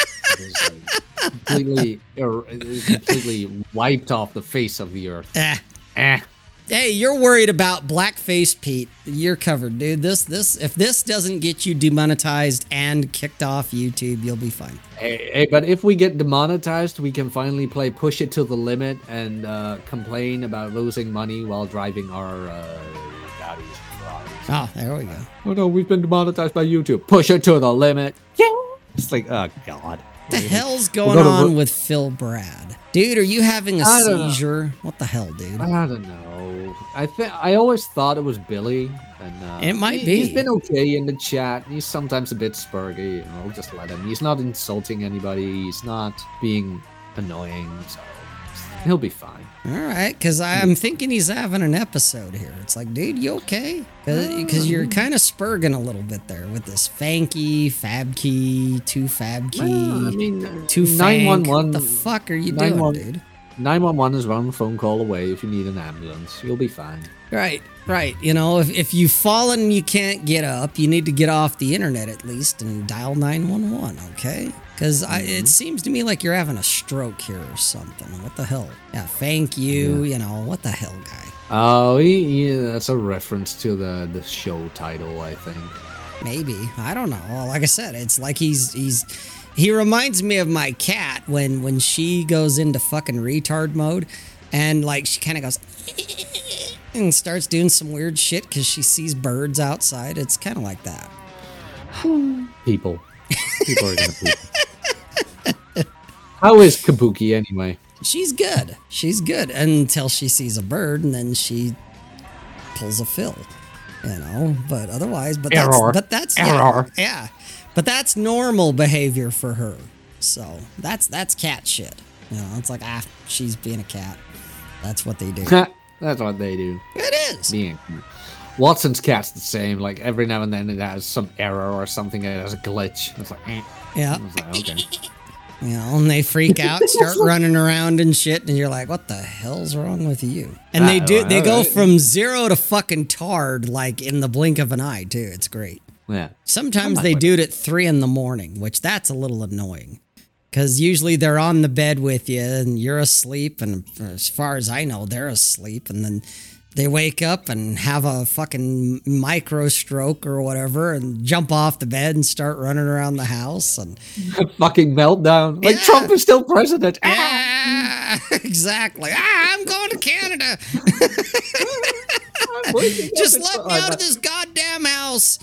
completely, er, completely wiped off the face of the earth. Eh. Eh. Hey, you're worried about Blackface Pete. You're covered, dude. This, this, if this doesn't get you demonetized and kicked off YouTube, you'll be fine. Hey, hey, but if we get demonetized, we can finally play Push It to the Limit and uh, complain about losing money while driving our uh, Gaudis. Oh, there we go. Oh no, we've been demonetized by YouTube. Push it to the limit. Yeah. It's like, oh god. What the hell's going we'll on with Phil Brad? Dude, are you having a seizure? Know. What the hell, dude? I don't know. I think I always thought it was Billy, and uh, It might he, be. He's been okay in the chat. He's sometimes a bit spurgy. You know, I'll just let him. He's not insulting anybody. He's not being annoying. So he'll be fine. All right, because I'm thinking he's having an episode here. It's like, dude, you okay? Because you're kind of spurging a little bit there with this Fanky, Fab Key, two Fab Key, Well, I mean, two nine one Fank. one. What the fuck are you nine doing, one- dude? nine one one is one phone call away if you need an ambulance. You'll be fine. Right, right. You know, if, if you've fallen and you can't get up, you need to get off the internet at least and dial nine one one, okay? Because Mm-hmm. it seems to me like you're having a stroke here or something. What the hell? Yeah, thank you, you know, what the hell, guy? Oh, he, he, that's a reference to the, the show title, I think. Maybe. I don't know. Well, like I said, it's like he's he's he reminds me of my cat when when she goes into fucking retard mode and like she kind of goes and starts doing some weird shit because she sees birds outside. It's kind of like that. People. People are gonna people. How is Kabuki anyway? She's good. She's good until she sees a bird and then she pulls a fill, you know. But otherwise, but that's Error. but that's Error. Yeah, yeah. But that's normal behavior for her. So that's that's cat shit. You know, it's like ah, she's being a cat. That's what they do. That's what they do. It is. Being Watson's cat's the same. Like every now and then it has some error or something. It has a glitch. It's like, eh. Yeah. I was like, okay. You know, and they freak out, start running around and shit, and you're like, what the hell's wrong with you? And they do they go from zero to fucking tard like in the blink of an eye, too. It's great. Yeah. Sometimes they do it at three in the morning, which that's a little annoying. Because usually they're on the bed with you and you're asleep, and as far as I know, they're asleep, and then they wake up and have a fucking micro stroke or whatever and jump off the bed and start running around the house. And A fucking meltdown. Like Yeah. Trump is still president. Ah! ah, exactly. Ah, I'm going to Canada. I'm waking up Just in- let me out of this goddamn house.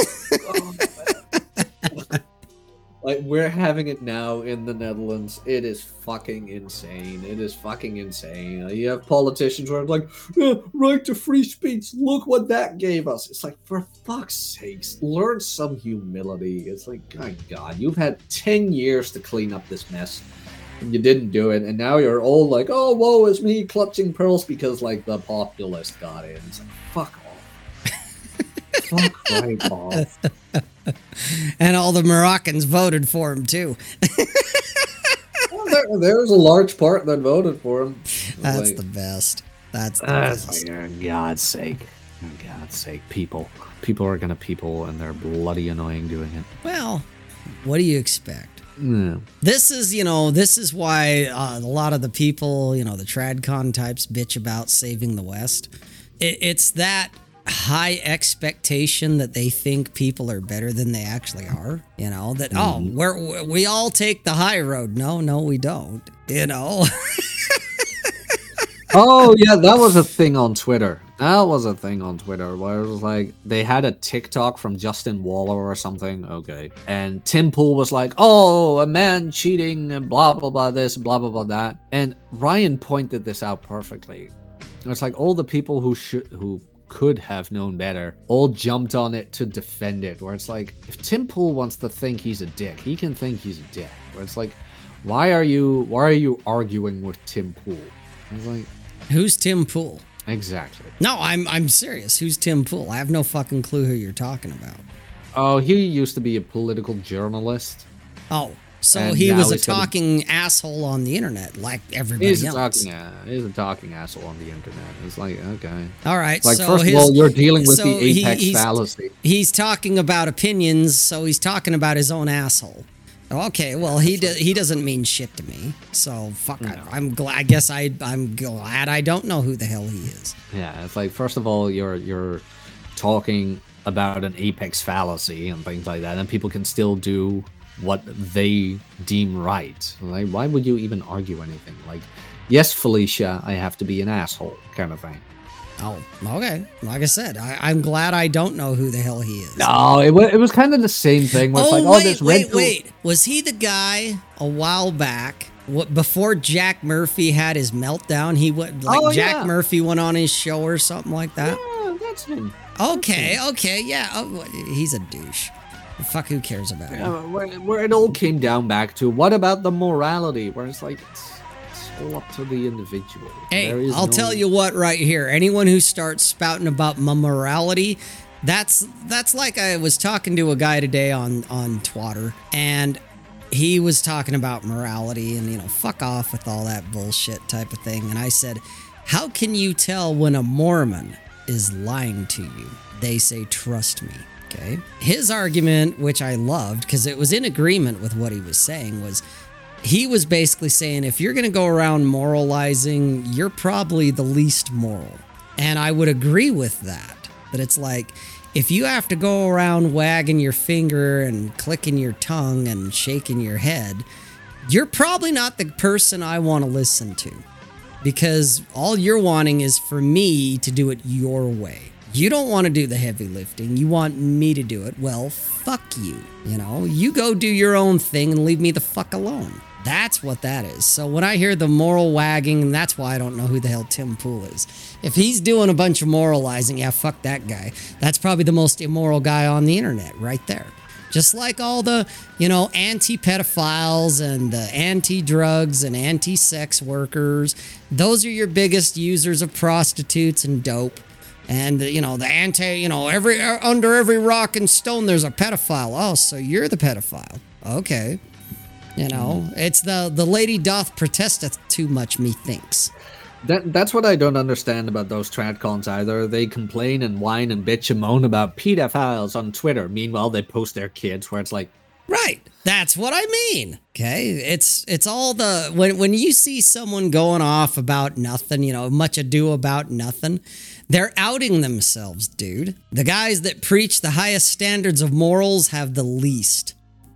Like, we're having it now in the Netherlands. It is fucking insane. It is fucking insane. You have politicians who are like, "Yeah, right to free speech. Look what that gave us." It's like, for fuck's sakes, learn some humility. It's like, my God, you've had ten years to clean up this mess. And you didn't do it. And now you're all like, oh, woe is me, clutching pearls because, like, the populist got in. It's like, fuck off. Fuck right off. And all the Moroccans voted for him, too. Well, there, there's a large part that voted for him. That's Like, the best. That's the That's best. like, for God's sake. For God's sake, people. People are gonna people, and they're bloody annoying doing it. Well, what do you expect? Yeah. This is, you know, this is why uh, a lot of the people, you know, the TradCon types bitch about saving the West. It, it's that high expectation that they think people are better than they actually are. You know, that, oh, we're, we all take the high road. No, no, we don't. You know? Oh yeah, that was a thing on Twitter. That was a thing on Twitter where it was like they had a TikTok from Justin Waller or something. Okay, and Tim Pool was like, "Oh, a man cheating and blah blah blah this, blah blah blah that," and Ryan pointed this out perfectly. It's like all the people who should who could have known better all jumped on it to defend it. Where it's like, if Tim Pool wants to think he's a dick, he can think he's a dick. Where it's like, why are you why are you arguing with Tim Pool? It's like, Who's Tim Pool? exactly. No, I'm I'm serious. Who's Tim Pool? I have no fucking clue who you're talking about. Oh, he used to be a political journalist. Oh, so And he now was a he's got a- talking asshole on the internet like everybody He's a else. talking, uh, he's a talking asshole on the internet. It's like, okay. All right, Like, so first his, of all, you're dealing with so the he- apex he's, fallacy. He's talking about opinions, so he's talking about his own asshole. Okay, well he do, he doesn't mean shit to me, so fuck. I, I'm glad. I guess I I'm glad I don't know who the hell he is. Yeah, it's like, first of all, you're you're talking about an apex fallacy and things like that, and people can still do what they deem right. Like, why would you even argue anything? Like, yes, Felicia, I have to be an asshole, kind of thing. Oh, okay. Like I said, I, I'm glad I don't know who the hell he is. No, it was it was kind of the same thing. Where it's Oh, like, oh, wait, this wait, red pill- wait. Was he the guy a while back what before Jack Murphy had his meltdown, he went like Oh, Jack yeah. Murphy went on his show or something like that. Yeah, that's him. Okay, okay, yeah. Oh, he's a douche. Fuck, who cares about him? Uh, where, where it all came down back to what about the morality? Where it's like it's, it's all up to the individual. There Hey, is I'll no- tell you what right here. Anyone who starts spouting about my morality, that's that's like I was talking to a guy today on on Twitter, and he was talking about morality and, you know, fuck off with all that bullshit type of thing. And I said, how can you tell when a Mormon is lying to you? They say, trust me. Okay. His argument, which I loved because it was in agreement with what he was saying, was he was basically saying if you're going to go around moralizing, you're probably the least moral. And I would agree with that. But it's like, if you have to go around wagging your finger and clicking your tongue and shaking your head, you're probably not the person I want to listen to. Because all you're wanting is for me to do it your way. You don't want to do the heavy lifting. You want me to do it. Well, fuck you. You know, you go do your own thing and leave me the fuck alone. That's what that is. So when I hear the moral wagging, that's why I don't know who the hell Tim Pool is. If he's doing a bunch of moralizing, yeah, fuck that guy. That's probably the most immoral guy on the internet right there. Just like all the, you know, anti-pedophiles and the anti-drugs and anti-sex workers. Those are your biggest users of prostitutes and dope. And, you know, the anti, you know, every under every rock and stone, there's a pedophile. Oh, so you're the pedophile. Okay. You know, it's the, the lady doth protesteth too much, methinks. That that's what I don't understand about those tradcons either. They complain and whine and bitch and moan about pedophiles on Twitter. Meanwhile, they post their kids where it's like, right. That's what I mean. Okay. It's it's all the when when you see someone going off about nothing, you know, much ado about nothing, they're outing themselves, dude. The guys that preach the highest standards of morals have the least.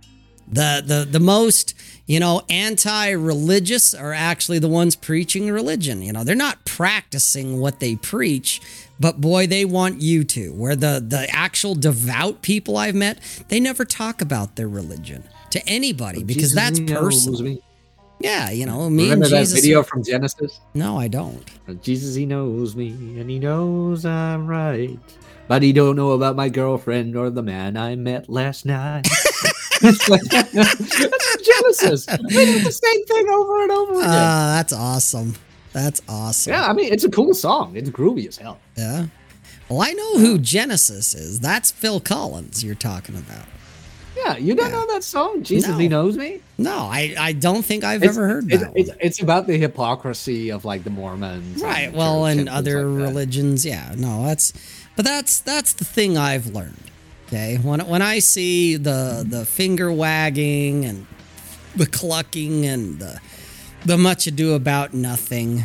The the the most, you know, anti-religious are actually the ones preaching religion. You know, they're not practicing what they preach, but boy, they want you to. Where the, the actual devout people I've met, they never talk about their religion to anybody because Jesus, that's he knows personal. me. Yeah, you know, me Remember and that Jesus. video from Genesis? No, I don't. Jesus, he knows me, and he knows I'm right. But he don't know about my girlfriend or the man I met last night. It's like, that's Genesis. It's the same thing over and over again. Uh, that's awesome. That's awesome. yeah, I mean, it's a cool song. It's groovy as hell. Yeah. Well, I know who Genesis is. That's Phil Collins you're talking about. Yeah, you don't Yeah. know that song? Jesus, No. he knows me? No, I, I don't think I've It's- ever heard it's, that it's, one. it's about the hypocrisy of like the Mormons. Right. the Well, church and things other like that. religions, yeah. No, that's but that's that's the thing I've learned. Okay? When when I see the the finger wagging and the clucking and the the much ado about nothing,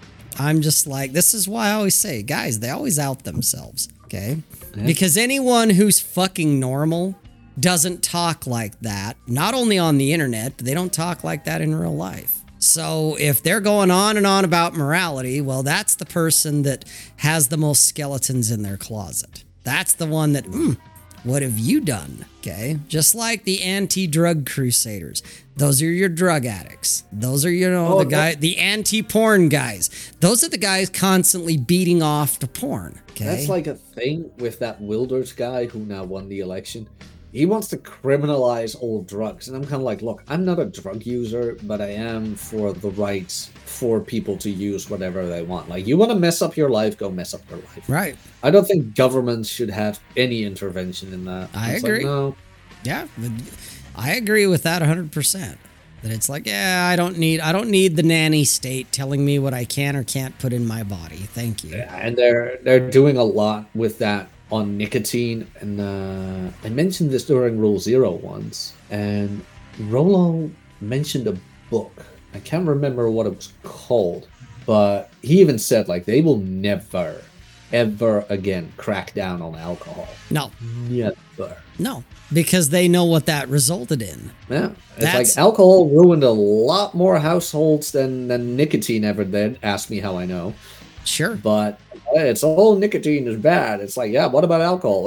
I'm just like, this is why I always say, guys, they always out themselves, okay? Yeah. Because anyone who's fucking normal doesn't talk like that, not only on the internet, but they don't talk like that in real life. So if they're going on and on about morality, well, that's the person that has the most skeletons in their closet. That's the one that, mm, what have you done? Okay. Just like the anti-drug crusaders. Those are your drug addicts. Those are, you know, Oh, the guy, the anti-porn guys. Those are the guys constantly beating off to porn. Okay. That's like a thing with that Wilders guy who now won the election. He wants to criminalize all drugs. And I'm kind of like, look, I'm not a drug user, but I am for the rights for people to use whatever they want. Like, you want to mess up your life, go mess up your life. Right. I don't think governments should have any intervention in that. I It's like, agree. no. Yeah, I agree with that one hundred percent. That it's like, yeah, I don't need I don't need the nanny state telling me what I can or can't put in my body. Thank you. Yeah, and they're they're doing a lot with that on nicotine. And uh, I mentioned this during Rule Zero once, and Rolo mentioned a book. I can't remember what it was called, but he even said like they will never, ever again crack down on alcohol. No, Never. no, because they know what that resulted in. Yeah, it's That's- like alcohol ruined a lot more households than than nicotine ever did. Ask me how I know. Sure. But hey, it's all nicotine is bad. It's like, yeah, what about alcohol?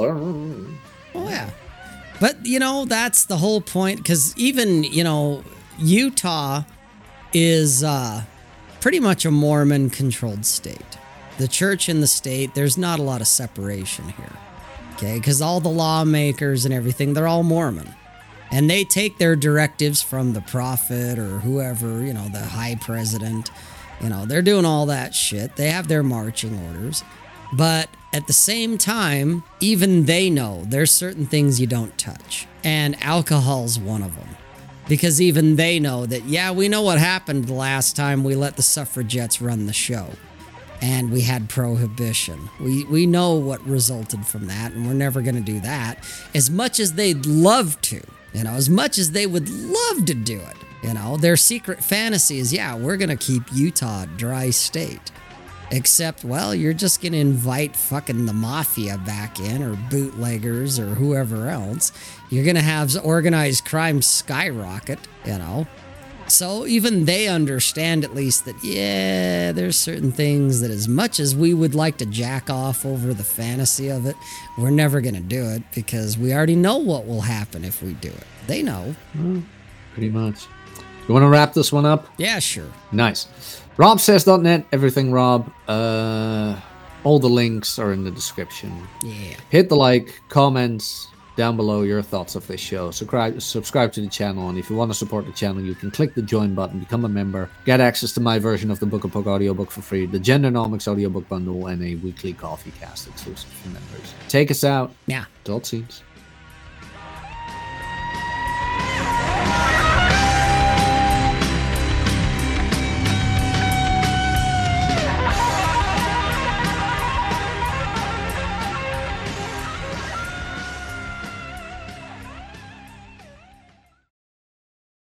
Oh yeah. But you know, that's the whole point, because even, you know, Utah is uh, pretty much a Mormon-controlled state. The church and the state, there's not a lot of separation here. Okay, because all the lawmakers and everything, they're all Mormon. And they take their directives from the prophet or whoever, you know, the high president. You know, they're doing all that shit. They have their marching orders. But at the same time, even they know there's certain things you don't touch. And alcohol's one of them. Because even they know that, yeah, we know what happened the last time we let the suffragettes run the show. And we had prohibition. We we know what resulted from that, and we're never going to do that. As much as they'd love to, you know, as much as they would love to do it, you know, their secret fantasy is, yeah, we're going to keep Utah a dry state. Except, well, you're just going to invite fucking the mafia back in, or bootleggers, or whoever else. You're going to have organized crime skyrocket, you know. So even they understand at least that, yeah, there's certain things that as much as we would like to jack off over the fantasy of it, we're never going to do it because we already know what will happen if we do it. They know. Mm, pretty much. You want to wrap this one up? Yeah, sure. Nice. rob says dot net, everything Rob. Uh, all the links are in the description. Yeah. Hit the like, comments down below your thoughts of this show. Subscribe, subscribe to the channel, and if you want to support the channel, you can click the join button, become a member, get access to my version of the Book of Puck audiobook for free, the Gendernomics audiobook bundle, and a weekly coffee cast exclusive for members. Take us out. Yeah. Adult scenes.